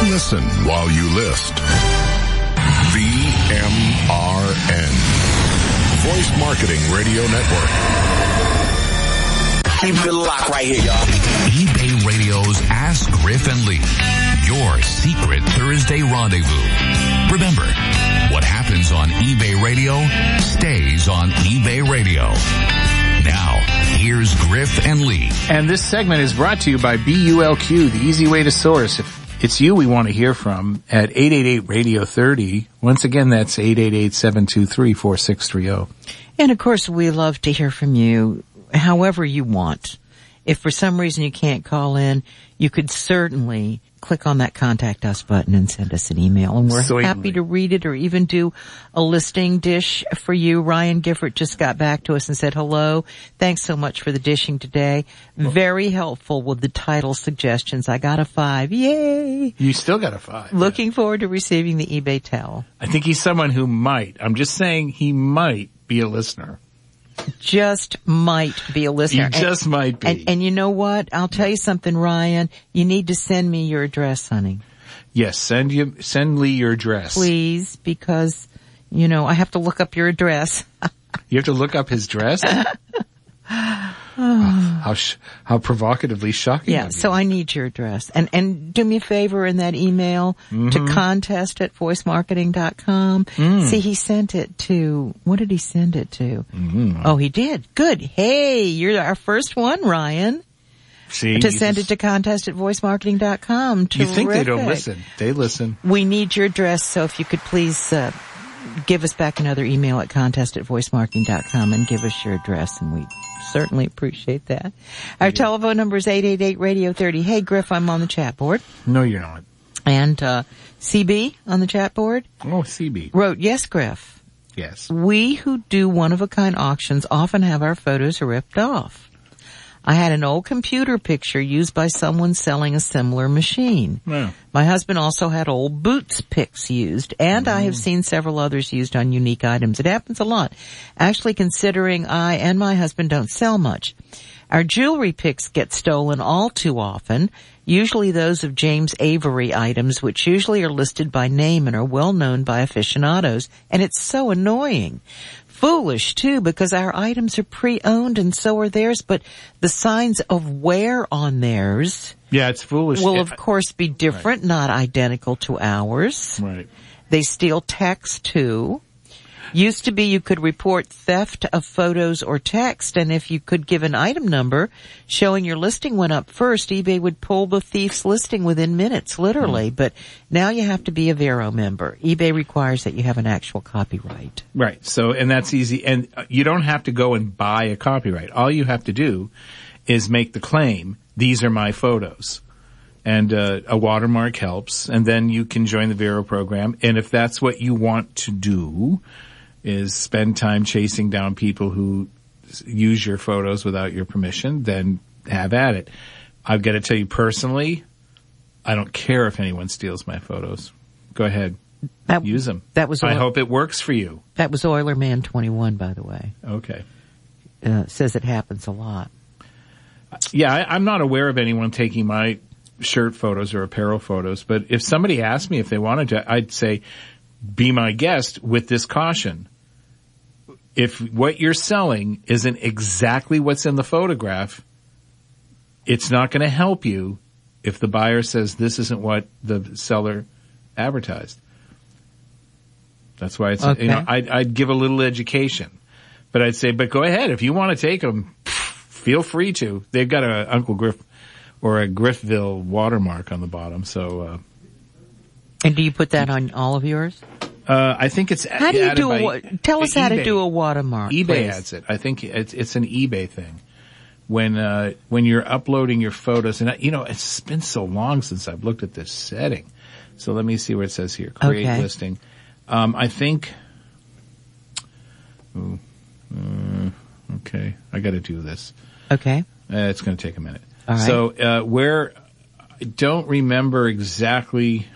Listen while you list. VMRN. Voice Marketing Radio Network. Keep it locked right here, y'all. eBay Radio's Ask Griff and Lee. Your secret Thursday rendezvous. Remember, what happens on eBay Radio stays on eBay Radio. Now, here's Griff and Lee. And this segment is brought to you by BULQ, the easy way to source. If it's you we want to hear from at 888-RADIO-30. Once again, that's 888-723-4630. And of course, we love to hear from you however you want. If for some reason you can't call in, you could certainly click on that Contact Us button and send us an email. And we're happy to read it or even do a listing dish for you. Ryan Gifford just got back to us and said, hello. Thanks so much for the dishing today. Very helpful with the title suggestions. I got a 5. Yay. You still got a 5. Looking forward to receiving the eBay towel. I think he's someone who might. I'm just saying he might be a listener. Just might be a listener. He just might be. And you know what? I'll tell you something, Ryan. You need to send me your address, honey. Yes, send Lee your address. Please, because, you know, I have to look up your address. You have to look up his dress? How provocatively shocking. Yeah, so I need your address. And do me a favor in that email to contest@voicemarketing.com. See, he sent it to, what did he send it to? Oh, he did. Good. Hey, you're our first one, Ryan. See, to send it to contest@voicemarketing.com. You think they don't listen. They listen. We need your address, so if you could please give us back another email at contest@voicemarketing.com and give us your address, and we certainly appreciate that. Our telephone number is 888-RADIO-30. Hey, Griff, I'm on the chat board. No, you're not. And CB on the chat board. Oh, CB. Wrote, yes, Griff. Yes. We who do one-of-a-kind auctions often have our photos ripped off. I had an old computer picture used by someone selling a similar machine. Yeah. My husband also had old Boots pics used, and I have seen several others used on unique items. It happens a lot. Actually, considering I and my husband don't sell much. Our jewelry pics get stolen all too often, usually those of James Avery items, which usually are listed by name and are well known by aficionados, and it's so annoying. Foolish, too, because our items are pre-owned and so are theirs, but the signs of wear on theirs it's foolish. will, of course, be different, not identical to ours. Right. They steal text, too. Used to be you could report theft of photos or text, and if you could give an item number showing your listing went up first, eBay would pull the thief's listing within minutes, literally. But now you have to be a Vero member. eBay requires that you have an actual copyright. Right. So, and that's easy. And you don't have to go and buy a copyright. All you have to do is make the claim, these are my photos. And a watermark helps. And then you can join the Vero program. And if that's what you want to do, is spend time chasing down people who use your photos without your permission, then have at it. I've got to tell you personally, I don't care if anyone steals my photos. Go ahead. Use them. I hope it works for you. That was Oilerman 21, by the way. Okay. Says it happens a lot. Yeah, I'm not aware of anyone taking my shirt photos or apparel photos, but if somebody asked me if they wanted to, I'd say, be my guest with this caution. If what you're selling isn't exactly what's in the photograph, it's not going to help you if the buyer says this isn't what the seller advertised. That's why it's, okay. I'd give a little education, but I'd say, but go ahead. If you want to take them, feel free to. They've got a Uncle Griff or a Griffville watermark on the bottom. So, and do you put that on all of yours? I think it's how do you do tell us how eBay. to do a watermark. eBay please. adds it. I think it's an eBay thing. When you're uploading your photos, and it's been so long since I've looked at this setting. So let me see what it says here. Create listing. I think. Okay, I got to do this. Okay. It's going to take a minute. All right. So where I don't remember exactly.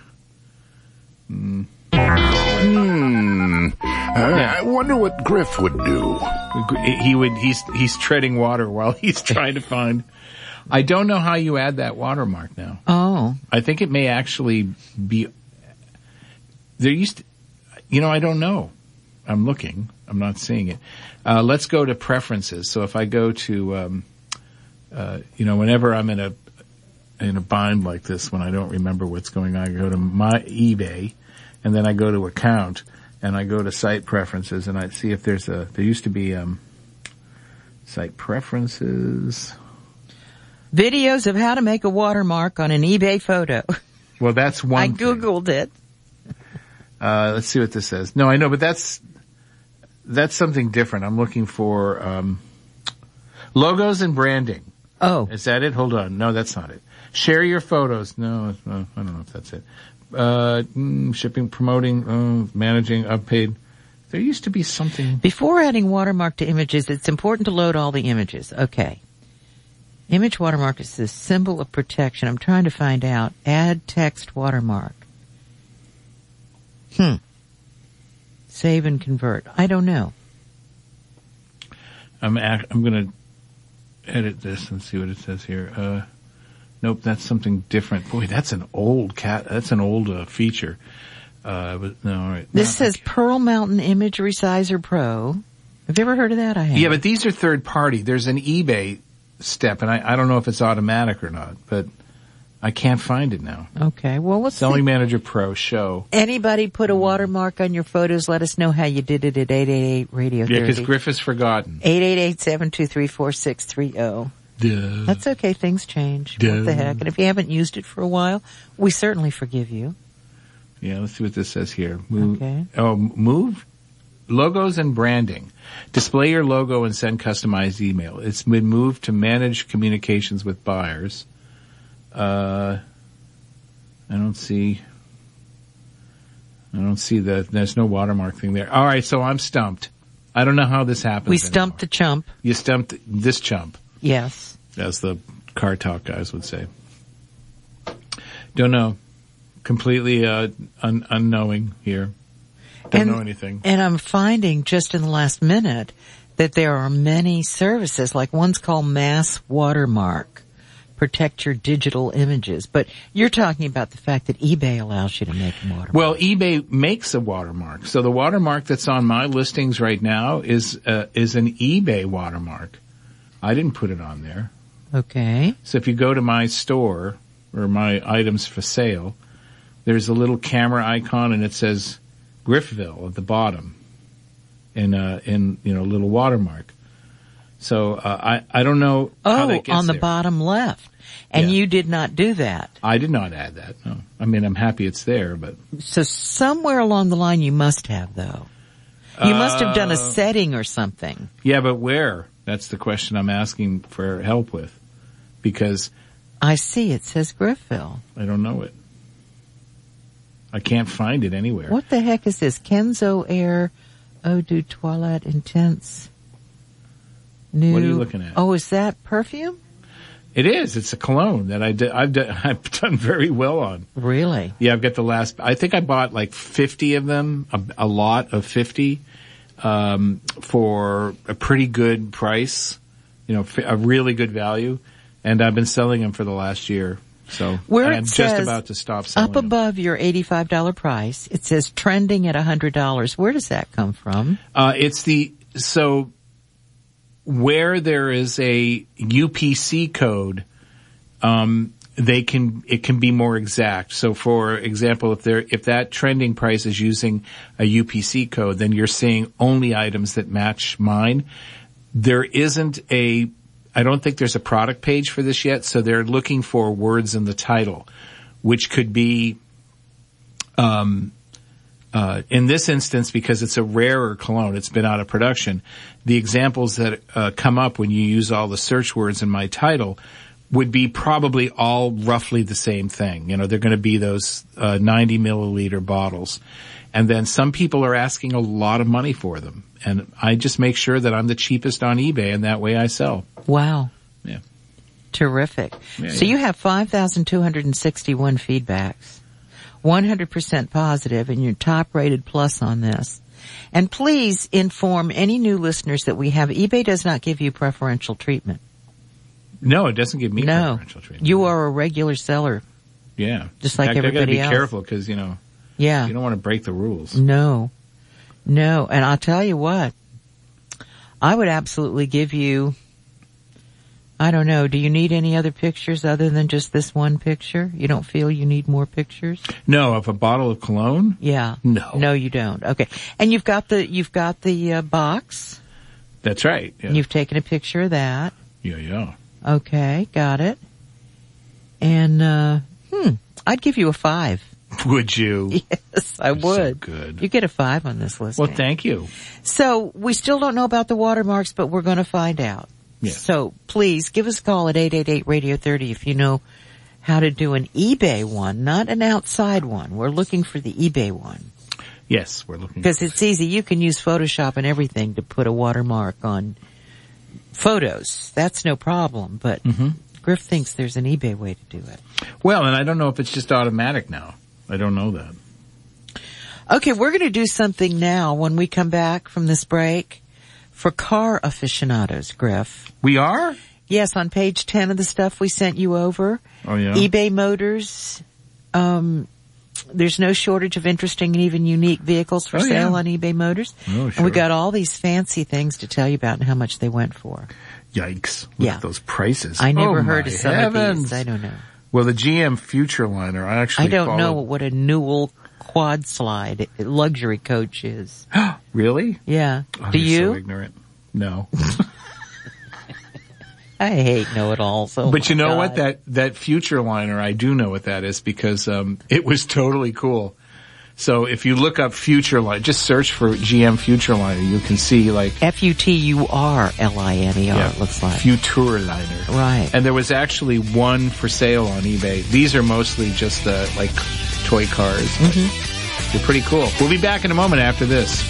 I wonder what Griff would do. He's treading water while he's trying to find. I don't know how you add that watermark now. Oh. know. I think it may actually be, there used to, I don't know. I'm looking. I'm not seeing it. Let's go to preferences. So if I go to, whenever I'm in a bind like this, when I don't remember what's going on, I go to my eBay, and then I go to account, and I go to site preferences, and I see if there used to be, site preferences. Videos of how to make a watermark on an eBay photo. Well, that's one I thing. Googled it. Let's see what this says. No, I know, but that's something different. I'm looking for, logos and branding. Oh. Is that it? Hold on. No, that's not it. Share your photos. No, I don't know if that's it. Shipping, promoting, managing, unpaid. There used to be something. Before adding watermark to images, it's important to load all the images. Okay. Image watermark is the symbol of protection. I'm trying to find out. Add text watermark. Save and convert. I don't know. I'm going to edit this and see what it says here. Nope, that's something different. Boy, that's an old feature. All right. This says Pearl Mountain Image Resizer Pro. Have you ever heard of that? I have. Yeah, but these are third party. There's an eBay step, and I don't know if it's automatic or not, but I can't find it now. Okay, well, let's Selling see. Manager Pro show. Anybody put a watermark on your photos? Let us know how you did it at 888-Radio 30. Yeah, because Griff has forgotten. 888-723-4630. Duh. That's okay. Things change. Duh. What the heck? And if you haven't used it for a while, we certainly forgive you. Yeah, let's see what this says here. Move. Okay. Oh, move. Logos and branding. Display your logo and send customized email. It's been moved to manage communications with buyers. I don't see there's no watermark thing there. All right, so I'm stumped. I don't know how this happens. We stumped the chump. You stumped this chump, Yes. as the car talk guys would say. Don't know. Completely unknowing here. Don't know anything. And I'm finding just in the last minute that there are many services, like one's called Mass Watermark. Protect your digital images. But you're talking about the fact that eBay allows you to make a watermark. Well, eBay makes a watermark. So the watermark that's on my listings right now is an eBay watermark. I didn't put it on there. Okay. So if you go to my store or my items for sale, there's a little camera icon and it says Griffville at the bottom in a little watermark. So I don't know how that gets on the there. bottom left. And Yeah. you did not do that. I did not add that. No. I mean, I'm happy it's there, but So somewhere along the line you must have, though. You must have done a setting or something. yeah, but where? That's the question I'm asking for help with, because I see. It says Griffville. I don't know it. I can't find it anywhere. What the heck is this? Kenzo Air Eau de Toilette Intense. New. What are you looking at? Oh, is that perfume? It is. It's a cologne that I've done very well on. Really? Yeah, I've got I think I bought like 50 of them, a lot of 50, for a pretty good price, a really good value. And I've been selling them for the last year. So Where I'm it just says about to stop selling up them. above your $85 price, it says trending at $100. Where does that come from? Where there is a UPC code, it can be more exact. So for example, if that trending price is using a UPC code, then you're seeing only items that match mine. I don't think there's a product page for this yet, so they're looking for words in the title, which could be, in this instance, because it's a rarer cologne, it's been out of production, the examples that come up when you use all the search words in my title would be probably all roughly the same thing. They're going to be those 90 milliliter bottles. And then some people are asking a lot of money for them. And I just make sure that I'm the cheapest on eBay, and that way I sell. Wow. Yeah. Terrific. Yeah, so yeah. you have 5,261 feedbacks. 100% positive, and you're top rated plus on this. And please inform any new listeners that we have. eBay does not give you preferential treatment. No, it doesn't give me No. preferential treatment. You are a regular seller. Yeah. Just like In fact, everybody I else. gotta be careful because, you know, Yeah. you don't want to break the rules. No. And I'll tell you what, I would absolutely give you, I don't know, do you need any other pictures other than just this one picture? You don't feel you need more pictures? No, of a bottle of cologne? Yeah. No. No, you don't. Okay. And you've got the box. That's right. Yeah. And you've taken a picture of that. Yeah. Okay. Got it. And, I'd give you a 5. Would you? Yes, I would. So good. You get a 5 on this list. Well, thank you. So we still don't know about the watermarks, but we're going to find out. Yes. So please give us a call at 888-Radio-30 if you know how to do an eBay one, not an outside one. We're looking for the eBay one. Yes, we're looking. Because it's easy. You can use Photoshop and everything to put a watermark on photos. That's no problem. But Griff thinks there's an eBay way to do it. Well, and I don't know if it's just automatic now. I don't know that. Okay, we're going to do something now when we come back from this break for car aficionados, Griff. We are? Yes, on page 10 of the stuff we sent you over. Oh, yeah? eBay Motors. There's no shortage of interesting and even unique vehicles for sale on eBay Motors. Oh, sure. And we got all these fancy things to tell you about and how much they went for. Yikes. Look at those prices. I never heard of some of these. I don't know. Well, the GM Futureliner, I don't know what a Newell quad slide luxury coach is. Really? Yeah. Oh, Do you? So ignorant. No. I hate know-it-alls. But you know what? That Futureliner, I do know what that is because it was totally cool. So if you look up Futureliner, just search for GM Futureliner, you can see like Futurliner, it looks like. Futureliner. Right. And there was actually one for sale on eBay. These are mostly just like toy cars. They're pretty cool. We'll be back in a moment after this.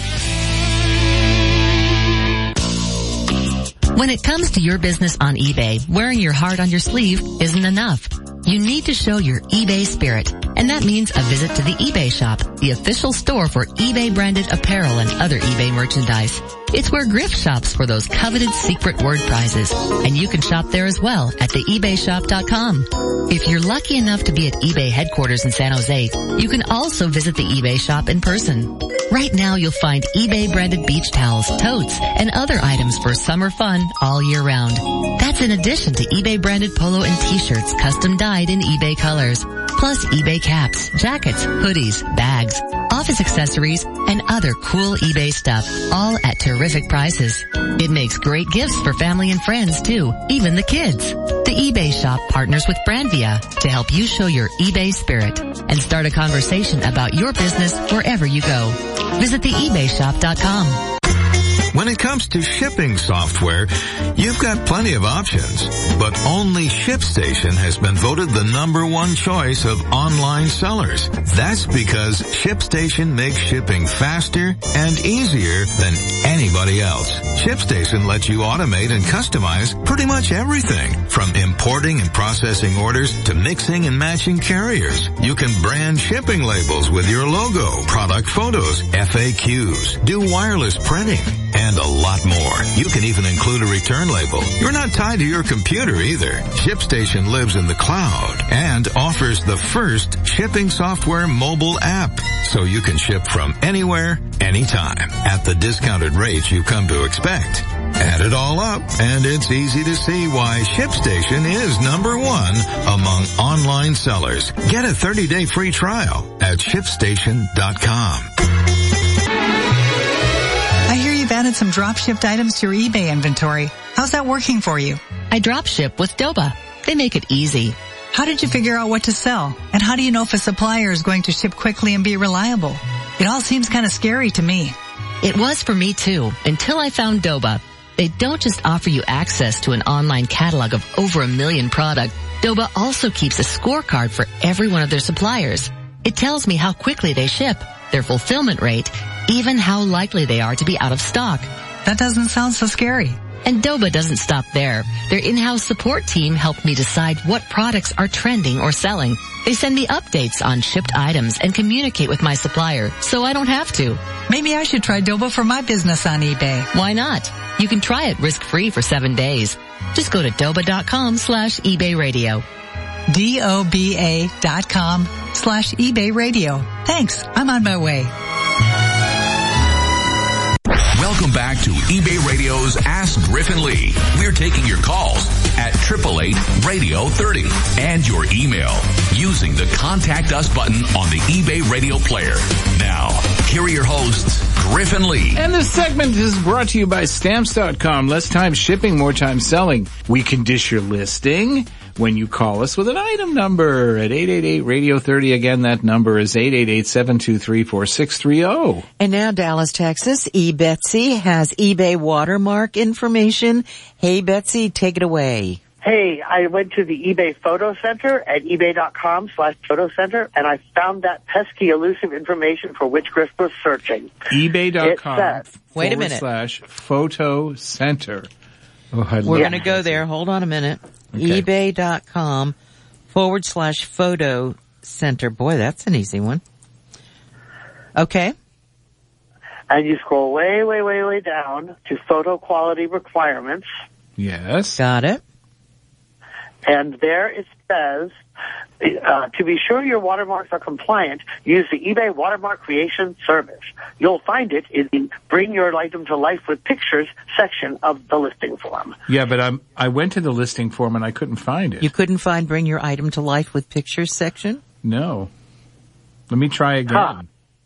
When it comes to your business on eBay, wearing your heart on your sleeve isn't enough. You need to show your eBay spirit, and that means a visit to the eBay shop, the official store for eBay branded apparel and other eBay merchandise. It's where Griff shops for those coveted secret word prizes, and you can shop there as well at theebayshop.com. If you're lucky enough to be at eBay headquarters in San Jose, you can also visit the eBay shop in person. Right now you'll find eBay branded beach towels, totes, and other items for summer fun all year round. That's in addition to eBay branded polo and t-shirts custom dyed in eBay colors. Plus eBay caps, jackets, hoodies, bags, office accessories, and other cool eBay stuff, all at terrific prices. It makes great gifts for family and friends too, even the kids. The eBay shop partners with Brandvia to help you show your eBay spirit and start a conversation about your business wherever you go. Visit theebayshop.com. When it comes to shipping software, you've got plenty of options, but only ShipStation has been voted the #1 choice of online sellers. That's because ShipStation makes shipping faster and easier than anybody else. ShipStation lets you automate and customize pretty much everything, from importing and processing orders to mixing and matching carriers. You can brand shipping labels with your logo, product photos, FAQs, do wireless printing, and a lot more. You can even include a return label. You're not tied to your computer either. ShipStation lives in the cloud and offers the first shipping software mobile app, so you can ship from anywhere, anytime, at the discounted rates you come to expect. Add it all up, and it's easy to see why ShipStation is #1 among online sellers. Get a 30-day free trial at ShipStation.com. I hear you've added some drop-shipped items to your eBay inventory. How's that working for you? I drop ship with Doba. They make it easy. How did you figure out what to sell? And how do you know if a supplier is going to ship quickly and be reliable? It all seems kind of scary to me. It was for me too, until I found Doba. They don't just offer you access to an online catalog of over 1 million products. Doba also keeps a scorecard for every one of their suppliers. It tells me how quickly they ship, their fulfillment rate, even how likely they are to be out of stock. That doesn't sound so scary. And Doba doesn't stop there. Their in-house support team helped me decide what products are trending or selling. They send me updates on shipped items and communicate with my supplier, so I don't have to. Maybe I should try Doba for my business on eBay. Why not? You can try it risk-free for 7 days. Just go to doba.com/eBay Radio. DOBA.com/eBay Radio. Thanks. I'm on my way. Welcome back to eBay Radio's Ask Griffin Lee. We're taking your calls at 888-Radio-30 and your email using the Contact Us button on the eBay Radio player. Now, here are your hosts, Griffin Lee. And this segment is brought to you by Stamps.com. Less time shipping, more time selling. We can dish your listing when you call us with an item number at 888-Radio-30. Again, that number is 888-723-4630. And now Dallas, Texas, eBetsy has eBay watermark information. Hey, Betsy, take it away. Hey, I went to the eBay Photo Center at ebay.com/photo center, and I found that pesky, elusive information for which Griff was searching. ebay.com Wait a minute. /photo center. Oh, We're going to go there. Hold on a minute. Okay. ebay.com/photo center. Boy, that's an easy one. Okay. And you scroll way, way, way, way down to photo quality requirements. Yes. Got it. And there it says, to be sure your watermarks are compliant, use the eBay Watermark Creation Service. You'll find it in the Bring Your Item to Life with Pictures section of the listing form. Yeah, but I went to the listing form and I couldn't find it. You couldn't find Bring Your Item to Life with Pictures section? No. Let me try again.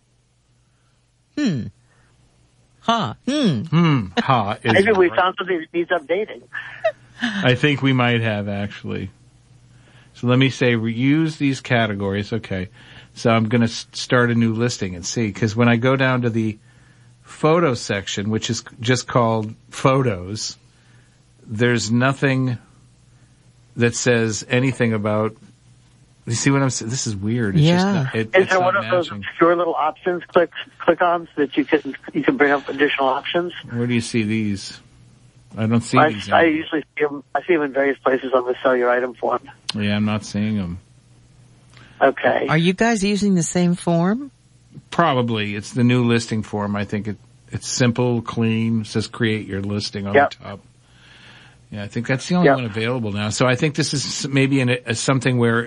Ha. Ha. Is Maybe we right. found something that needs updating. I think we might have, actually. So let me say, reuse these categories. Okay. So I'm going to start a new listing and see, because when I go down to the photo section, which is just called photos, there's nothing that says anything about, you see what I'm saying? This is weird. It's Yeah. just not, Is it's there not one of those matching. obscure little options click-ons that you can bring up additional options? Where do you see these? I don't see these. I usually see them. I see them in various places on the Sell Your Item form. Yeah, I'm not seeing them. Okay. Are you guys using the same form? Probably. It's the new listing form. I think it's simple, clean. It says create your listing on Yep. the top. Yeah, I think that's the only Yep. one available now. So I think this is maybe something where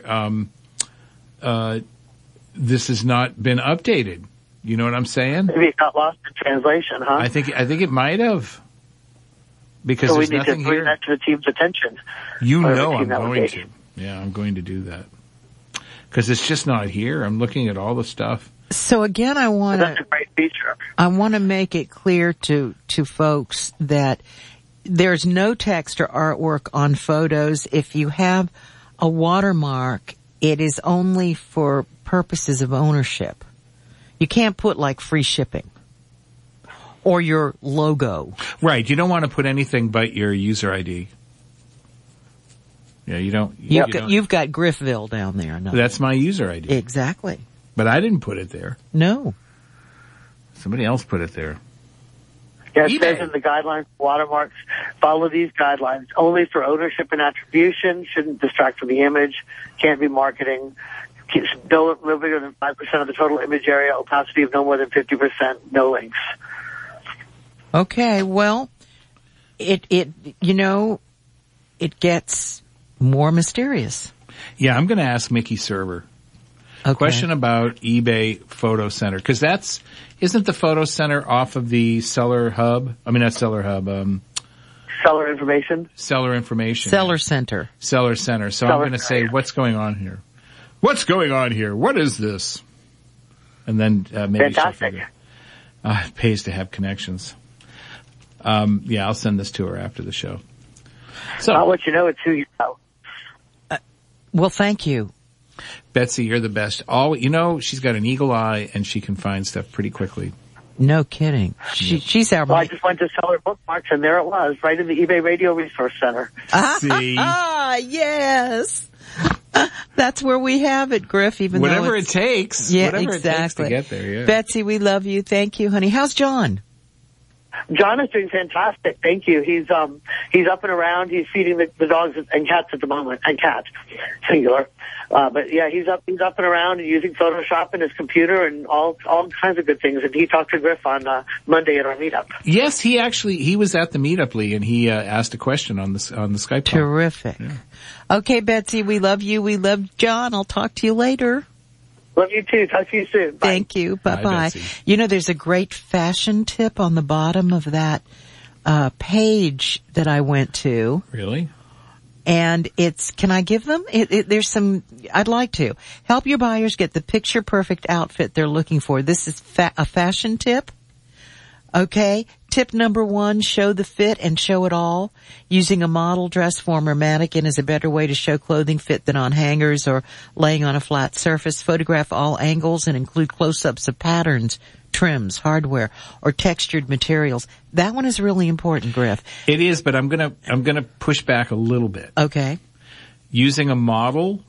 this has not been updated. You know what I'm saying? Maybe it got lost in translation, huh? I think it might have. Because so we there's need to nothing bring here. that to the team's attention. You Or the know team I'm that would going be. to. Yeah, I'm going to do that. Because it's just not here. I'm looking at all the stuff. So again, I want That's a to great feature. make it clear to folks that there's no text or artwork on photos. If you have a watermark, it is only for purposes of ownership. You can't put like free shipping or your logo. Right. You don't want to put anything but your user ID. Yeah, you don't. You've got Griffville down there. No. That's my user ID. Exactly. But I didn't put it there. No. Somebody else put it there. Yes, eBay. it says in the guidelines for watermarks, follow these guidelines. Only for ownership and attribution, shouldn't distract from the image, can't be marketing, no bigger than 5% of the total image area, opacity of no more than 50%, no links. Okay, well, it gets more mysterious. Yeah, I'm going to ask Mickey Server. Okay. Question about eBay Photo Center. Because isn't the Photo Center off of the Seller Hub? I mean, not Seller Hub, Seller information. Seller Information. Seller Center. Seller Center. So I'm Seller going to Center, say, yeah. What's going on here? What's going on here? What is this? And then maybe she'll Fantastic. figure. It pays to have connections. Yeah, I'll send this to her after the show. So, I'll let you know it's who you know. Well, thank you. Betsy, you're the best. She's got an eagle eye and she can find stuff pretty quickly. No kidding. She's our Well, I just went to Seller Bookmarks, and there it was, right in the eBay Radio Resource Center. See? Yes. That's where we have it, Griff, even Whatever though it takes. Yeah, Whatever exactly. it takes to get there, yeah. Betsy, we love you. Thank you, honey. How's John? John is doing fantastic. Thank you. He's up and around. He's feeding the dogs and cats at the moment, and cats, singular. But yeah, he's up and around and using Photoshop and his computer and all kinds of good things. And he talked to Griff on Monday at our meetup. Yes, he was at the meetup, Lee, and he asked a question on the Skype call. Terrific. Yeah. Okay, Betsy, we love you. We love John. I'll talk to you later. Love you too. Talk to you soon. Bye. Thank you. Bye-bye. You know, there's a great fashion tip on the bottom of that page that I went to. Really? And can I give them? There's some, I'd like to. Help your buyers get the picture-perfect outfit they're looking for. This is a fashion tip. Okay. Tip number 1, show the fit and show it all. Using a model dress form or mannequin is a better way to show clothing fit than on hangers or laying on a flat surface. Photograph all angles and include close-ups of patterns, trims, hardware, or textured materials. That one is really important, Griff. It is, but I'm gonna push back a little bit. Okay. Using a model,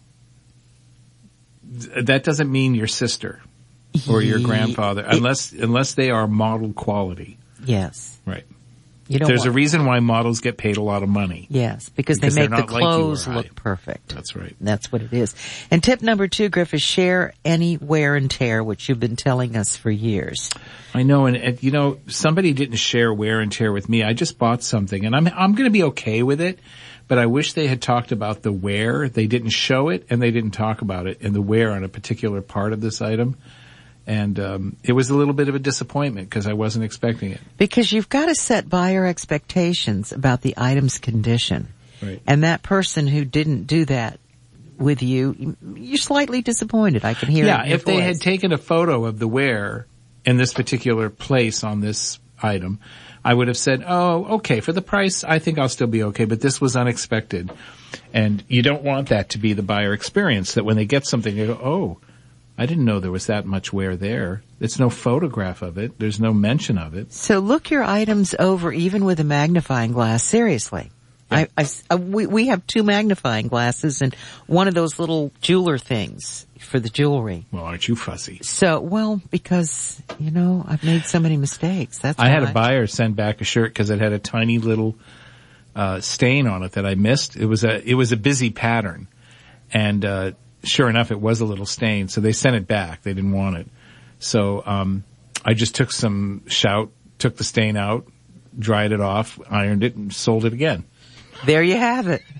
that doesn't mean your sister or your grandfather, unless they are model quality. Yes. Right. There's a reason why models get paid a lot of money. Yes, because they make the clothes look perfect. That's right. That's what it is. And tip number 2, Griff, is share any wear and tear, which you've been telling us for years. I know, and you know, somebody didn't share wear and tear with me. I just bought something, and I'm going to be okay with it, but I wish they had talked about the wear. They didn't show it, and they didn't talk about it, and the wear on a particular part of this item. And it was a little bit of a disappointment because I wasn't expecting it. Because you've got to set buyer expectations about the item's condition. Right. And that person who didn't do that with you, you're slightly disappointed. I can hear it in your if voice. They had taken a photo of the wear in this particular place on this item, I would have said, oh, okay, for the price, I think I'll still be okay, but this was unexpected. And you don't want that to be the buyer experience, that when they get something, they go, oh, I didn't know there was that much wear there. There's no photograph of it. There's no mention of it. So look your items over even with a magnifying glass. Seriously. Yeah. We have 2 magnifying glasses and one of those little jeweler things for the jewelry. Well, aren't you fussy? So, because, you know, I've made so many mistakes. That's why. I had a buyer send back a shirt because it had a tiny little stain on it that I missed. It was a busy pattern. And sure enough, it was a little stain, so they sent it back. They didn't want it. So I just took some Shout, took the stain out, dried it off, ironed it, and sold it again. There you have it.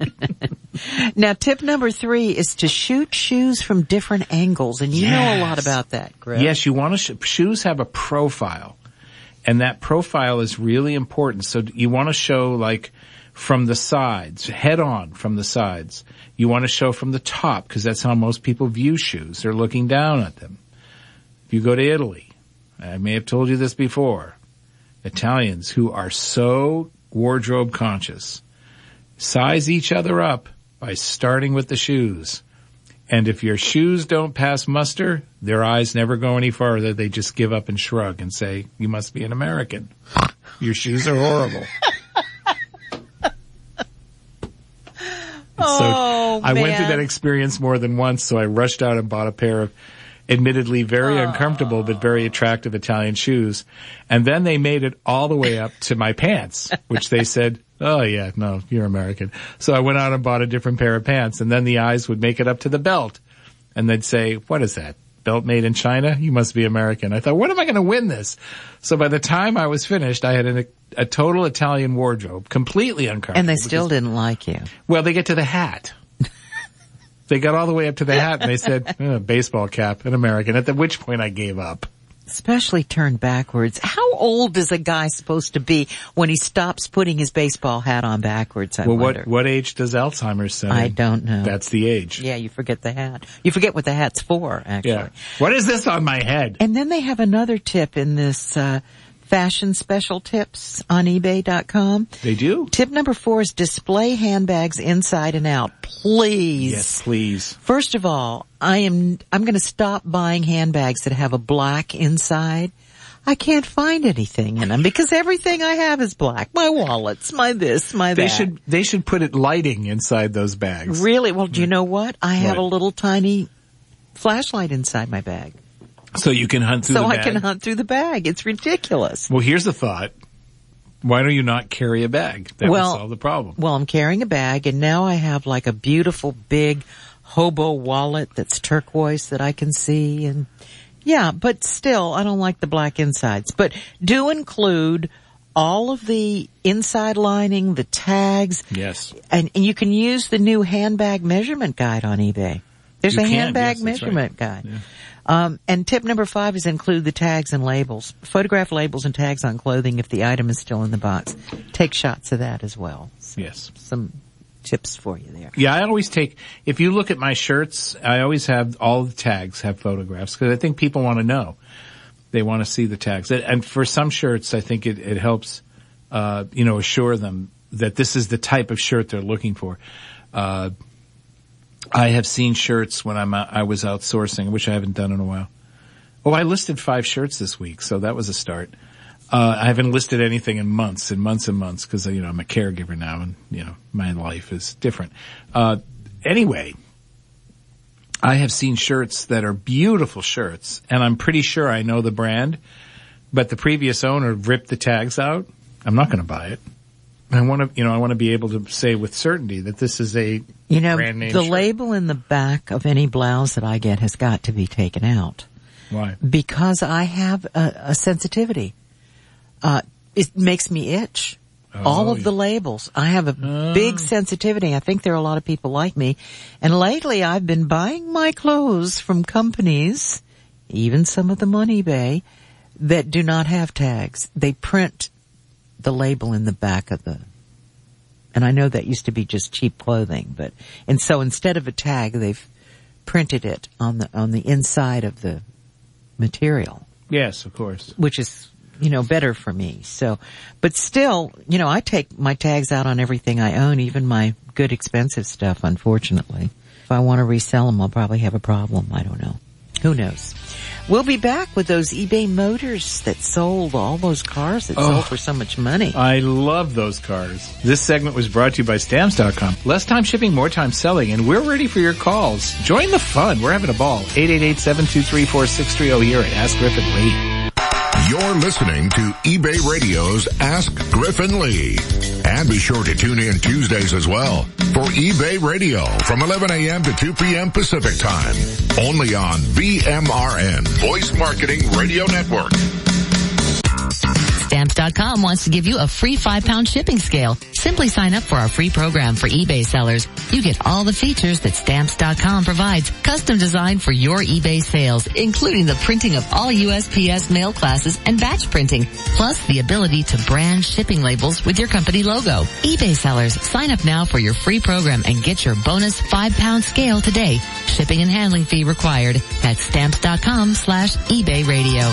Now, tip number 3 is to shoot shoes from different angles, and you know a lot about that, Greg. Yes, you want to shoes have a profile, and that profile is really important. So you want to show, like, from the sides, head on from the sides. You want to show from the top because that's how most people view shoes. They're looking down at them. If you go to Italy, I may have told you this before, Italians who are so wardrobe conscious size each other up by starting with the shoes. And if your shoes don't pass muster, their eyes never go any farther. They just give up and shrug and say, you must be an American. Your shoes are horrible. I went through that experience more than once, so I rushed out and bought a pair of admittedly very uncomfortable but very attractive Italian shoes. And then they made it all the way up to my pants, which they said, oh yeah, no, you're American. So I went out and bought a different pair of pants, and then the eyes would make it up to the belt. And they'd say, what is that? Belt made in China? You must be American. I thought, when am I going to win this? So by the time I was finished, I had a total Italian wardrobe, completely uncomfortable. And they still didn't like you. Well, they get to the hat. They got all the way up to the hat and they said, baseball cap, an American, at which point I gave up. Especially turned backwards. How old is a guy supposed to be when he stops putting his baseball hat on backwards? I wonder. What age does Alzheimer's set in? I don't know. That's the age. Yeah, you forget the hat. You forget what the hat's for, actually. Yeah. What is this on my head? And then they have another tip in this, fashion special tips on eBay.com. They do? Tip number 4 is display handbags inside and out. Please. Yes, please. First of all, I'm going to stop buying handbags that have a black inside. I can't find anything in them because everything I have is black. My wallets, my this, my that. They should put it lighting inside those bags. Really? Well, do you know what? I have a little tiny flashlight inside my bag. So you can hunt through the bag? So I can hunt through the bag. It's ridiculous. Well, here's the thought. Why don't you not carry a bag? That would solve the problem. Well, I'm carrying a bag, and now I have like a beautiful big hobo wallet that's turquoise that I can see. And yeah, but still, I don't like the black insides. But do include all of the inside lining, the tags. Yes. And you can use the new handbag measurement guide on eBay. There's a handbag measurement guide. Yeah. And tip number 5 is include the tags and labels. Photograph labels and tags on clothing if the item is still in the box. Take shots of that as well. So yes. Some tips for you there. Yeah, I always if you look at my shirts, I always have all the tags have photographs because I think people want to know. They want to see the tags. And for some shirts, I think it helps, assure them that this is the type of shirt they're looking for. I have seen shirts when I was outsourcing, which I haven't done in a while. Oh, I listed 5 shirts this week, so that was a start. I haven't listed anything in months because, I'm a caregiver now and, my life is different. Anyway, I have seen shirts that are beautiful shirts, and I'm pretty sure I know the brand, but the previous owner ripped the tags out. I'm not going to buy it. I want to be able to say with certainty that this is a brand name the shirt. label in the back of any blouse that I get has got to be taken out. Why? Because I have a sensitivity. It makes me itch. All of the labels. I have a big sensitivity. I think there are a lot of people like me. And lately I've been buying my clothes from companies, even some of them on eBay, that do not have tags. They print the label in the back of and I know that used to be just cheap clothing, and so instead of a tag, they've printed it on the inside of the material. Yes, of course. Which is, better for me. So, but still, I take my tags out on everything I own, even my good expensive stuff, unfortunately. If I want to resell them, I'll probably have a problem. I don't know. Who knows? We'll be back with those eBay Motors that sold all those cars that sold for so much money. I love those cars. This segment was brought to you by Stamps.com. Less time shipping, more time selling, and we're ready for your calls. Join the fun. We're having a ball. 888-723-4630 here at Ask Griff and Lee. You're listening to eBay Radio's Ask Griff and Lee. And be sure to tune in Tuesdays as well for eBay Radio from 11 a.m. to 2 p.m. Pacific Time. Only on VMRN, Voice Marketing Radio Network. Stamps.com wants to give you a free 5-pound shipping scale. Simply sign up for our free program for eBay sellers. You get all the features that Stamps.com provides, custom designed for your eBay sales, including the printing of all USPS mail classes and batch printing, plus the ability to brand shipping labels with your company logo. eBay sellers, sign up now for your free program and get your bonus 5-pound scale today. Shipping and handling fee required at Stamps.com/eBay Radio.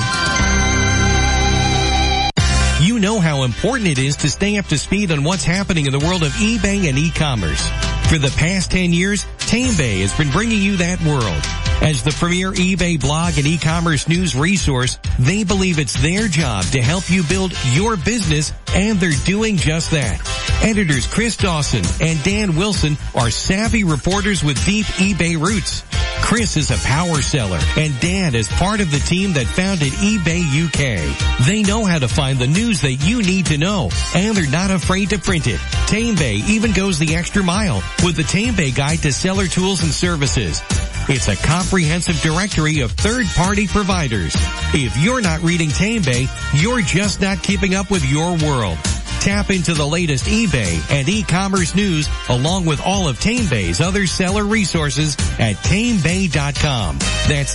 You know how important it is to stay up to speed on what's happening in the world of eBay and e-commerce. For the past 10 years, TameBay has been bringing you that world. As the premier eBay blog and e-commerce news resource, they believe it's their job to help you build your business, and they're doing just that. Editors Chris Dawson and Dan Wilson are savvy reporters with deep eBay roots. Chris is a power seller, and Dan is part of the team that founded eBay UK. They know how to find the news that you need to know, and they're not afraid to print it. TameBay even goes the extra mile with the TameBay Guide to Seller Tools and Services. It's a comprehensive directory of third-party providers. If you're not reading TameBay, you're just not keeping up with your world. Tap into the latest eBay and e-commerce news along with all of TameBay's other seller resources at TameBay.com. That's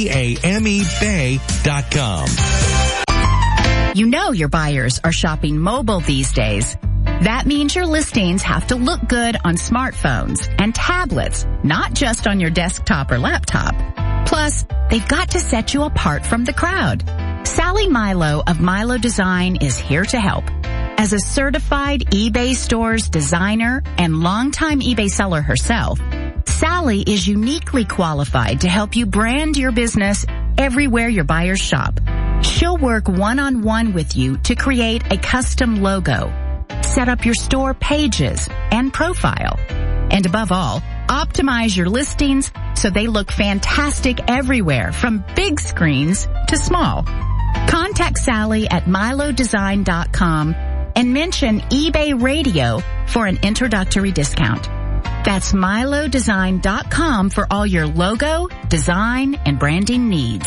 TAMEBay.com. You know your buyers are shopping mobile these days. That means your listings have to look good on smartphones and tablets, not just on your desktop or laptop. Plus, they've got to set you apart from the crowd. Sally Milo of Milo Design is here to help. As a certified eBay Stores designer and longtime eBay seller herself, Sally is uniquely qualified to help you brand your business everywhere your buyers shop. She'll work one-on-one with you to create a custom logo, set up your store pages and profile, and above all, optimize your listings so they look fantastic everywhere from big screens to small. Contact Sally at milodesign.com and mention eBay Radio for an introductory discount. That's milodesign.com for all your logo, design, and branding needs.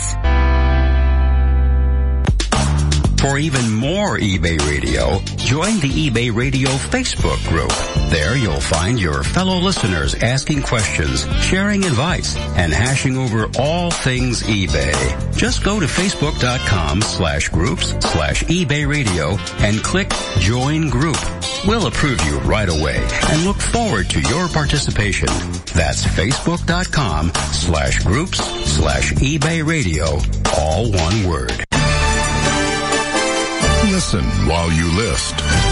For even more eBay Radio, join the eBay Radio Facebook group. There you'll find your fellow listeners asking questions, sharing advice, and hashing over all things eBay. Just go to facebook.com/groups/eBay Radio and click Join Group. We'll approve you right away and look forward to your participation. That's facebook.com/groups/eBay Radio, all one word. Listen while you list.